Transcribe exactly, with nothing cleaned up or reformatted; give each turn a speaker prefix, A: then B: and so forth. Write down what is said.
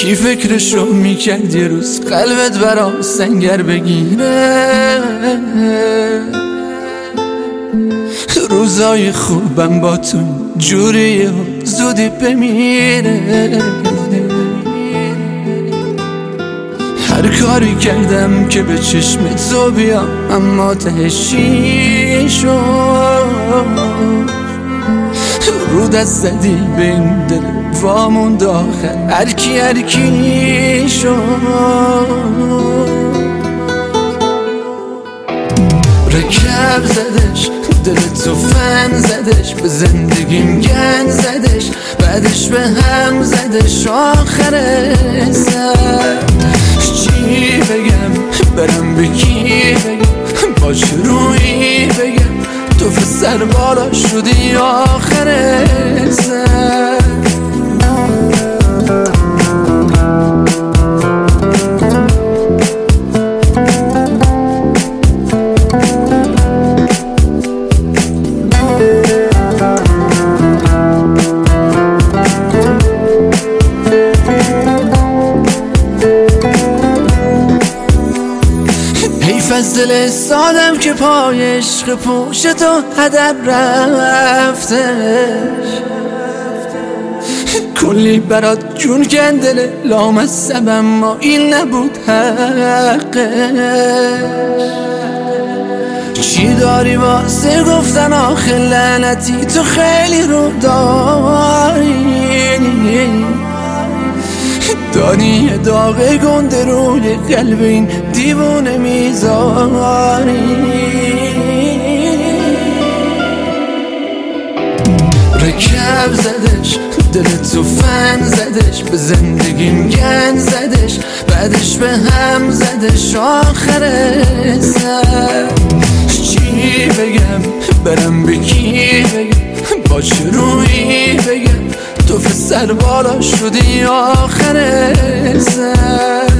A: کی فکرشو میکرد یه روز قلبت برام سنگر بگیره؟ روزای خوبم با تو جوریه و زودی بمیره. هر کاری کردم که به چشم تو بیام اما تهش چی شد؟ رو دست زدی به این دل واموند آخر هرکی هرکی شد. رکب زدش دل تو فن زدش، به زندگیم گند زدش، بعدش به هم زدش آخر سر. چی بگم برم به کی بگم، با روی بگم تو سر بالا شدی آخر سر. از دل سادم که پای عشق پوش تو هدر رفتش، کلی برات جون کن دل لامصب اما این نبود حقش. چی داری واسه گفتن آخه لعنتی تو خیلی رو داری، داری یه داغ گنده روی قلب این دیوونه میذاری. رکب زدش دل تو فن زدش، به زندگیم گند زدش، بعدش به هم زدش آخر سر. چی بگم برم به کی بگم، با روی بگم تو سر بالا شدی آخر سر.